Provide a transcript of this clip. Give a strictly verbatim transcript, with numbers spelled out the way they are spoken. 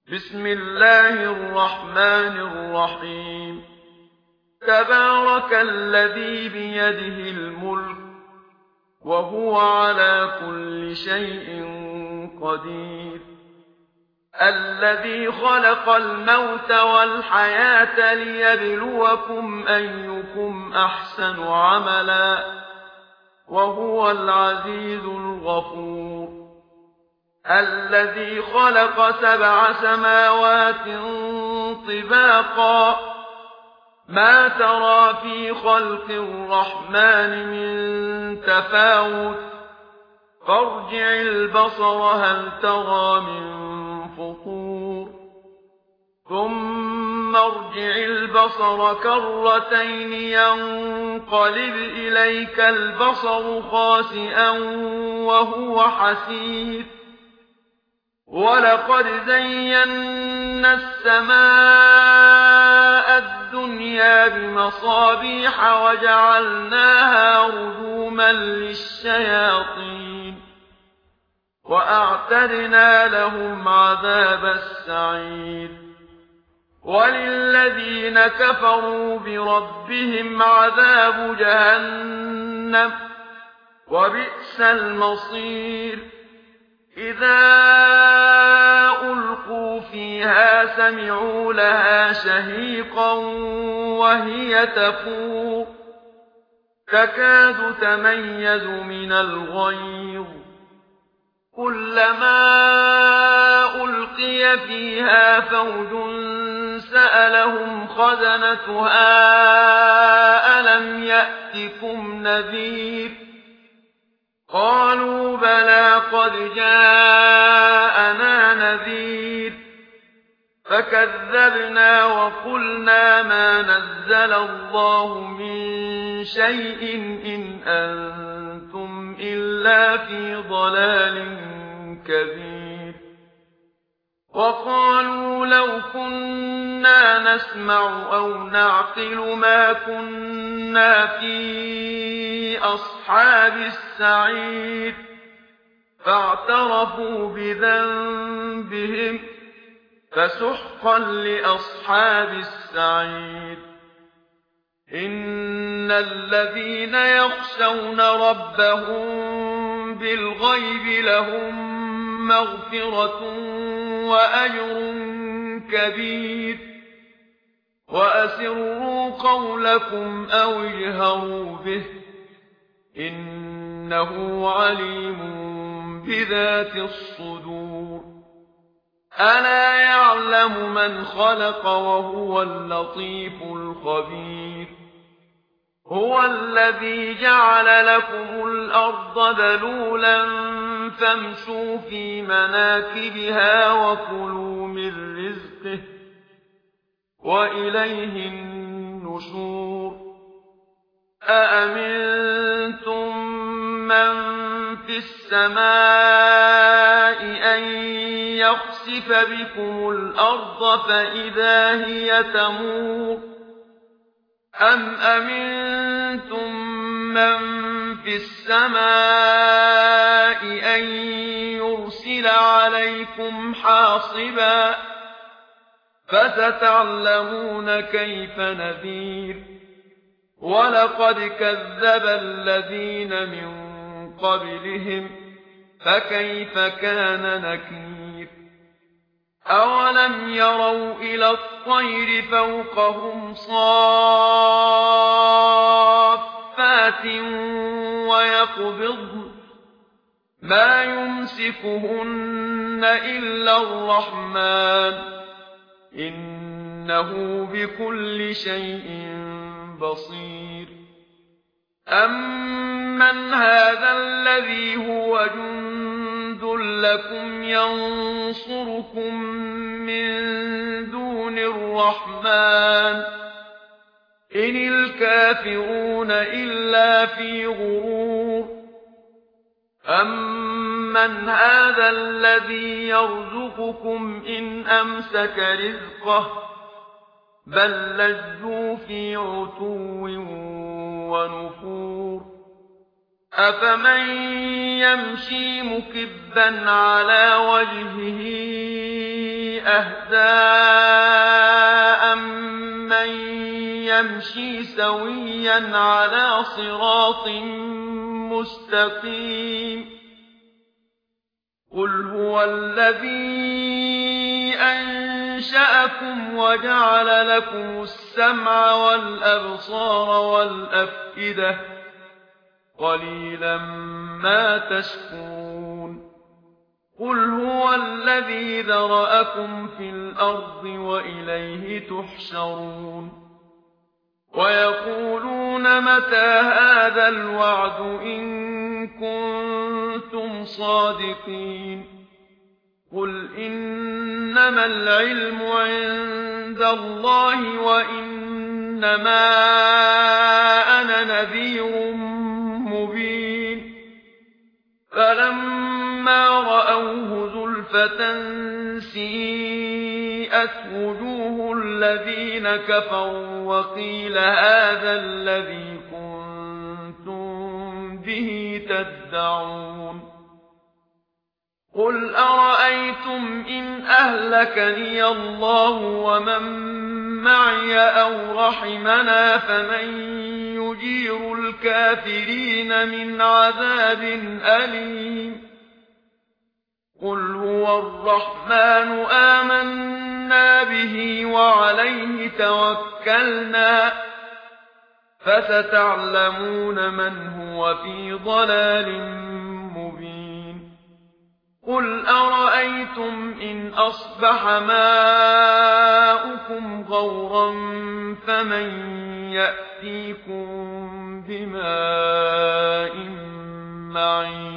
بسم الله الرحمن الرحيم تبارك الذي بيده الملك وهو على كل شيء قدير الذي خلق الموت والحياة ليبلوكم أيكم أحسن عملا وهو العزيز الغفور الذي خلق سبع سماوات طباقا ما ترى في خلق الرحمن من تفاوت فارجع البصر هل ترى من فطور ثم ارجع البصر كرتين ينقلب إليك البصر خاسئا وهو حسير ولقد زينا السماء الدنيا بمصابيح وجعلناها رجوما للشياطين وأعتدنا لهم عذاب السعير وللذين كفروا بربهم عذاب جهنم وبئس المصير إذا ألقوا فيها سمعوا لها شهيقا وهي تفور تكاد تميز من الغيظ كلما ألقي فيها فوج سألهم خزنتها ألم يأتكم نذير قالوا بلى قد جاءنا نذير فكذبنا وقلنا ما نزل الله من شيء إن أنتم إلا في ضلال كبير وقالوا لو كنا نسمع أو نعقل ما كنا في أصحاب السعير فاعترفوا بذنبهم فسحقا لأصحاب السعير إن الذين يخشون ربهم بالغيب لهم مغفرة وأجر كبير وأسروا قولكم أو اجهروا به إنه عليم بذات الصدور ألا يعلم من خلق وهو اللطيف الخبير هو الذي جعل لكم الأرض ذلولا فامشوا في مناكبها وكلوا من رزقه وإليه النشور أأمنتم من في السماء أن يخسف بكم الأرض فإذا هي تمور أم أمنتم من في السماء أن يرسل عليكم حاصبا فستعلمون كيف نذير ولقد كذب الذين من قبلهم فكيف كان نكير أولم يروا إلى الطير فوقهم صافات ويقبضن ما يمسكهن إلا الرحمن إنه بكل شيء بصير أمن هذا الذي هو جند لكم ينصركم من دون الرحمن إن الكافرون إلا في غرور أمن هذا الذي يرزقكم إن أمسك رزقه بل لجوا في عتو ونفور أفمن يمشي مكبا على وجهه أهدى أمن يمشي سويا على صراط مستقيم قل هو الذي أنشأكم وجعل لكم السمع والأبصار والأفئدة قليلا ما تشكرون قل هو الذي ذرأكم في الأرض وإليه تحشرون ويقولون متى هذا الوعد إن كنتم صادقين قل إنما العلم عند الله وإنما أنا نذير مبين فلما رأوه زلفة سيئت وجوه الذين كفروا وقيل هذا الذي كنتم به تدعون قل أرأيتم إن أهلكني الله ومن معي أو رحمنا فمن يجير الكافرين من عذاب أليم قل هو الرحمن آمنا به وعليه توكلنا فستعلمون من هو في ضلال مبين قل أرأيتم إن أصبح ماؤكم غورا فمن يأتيكم بماء معين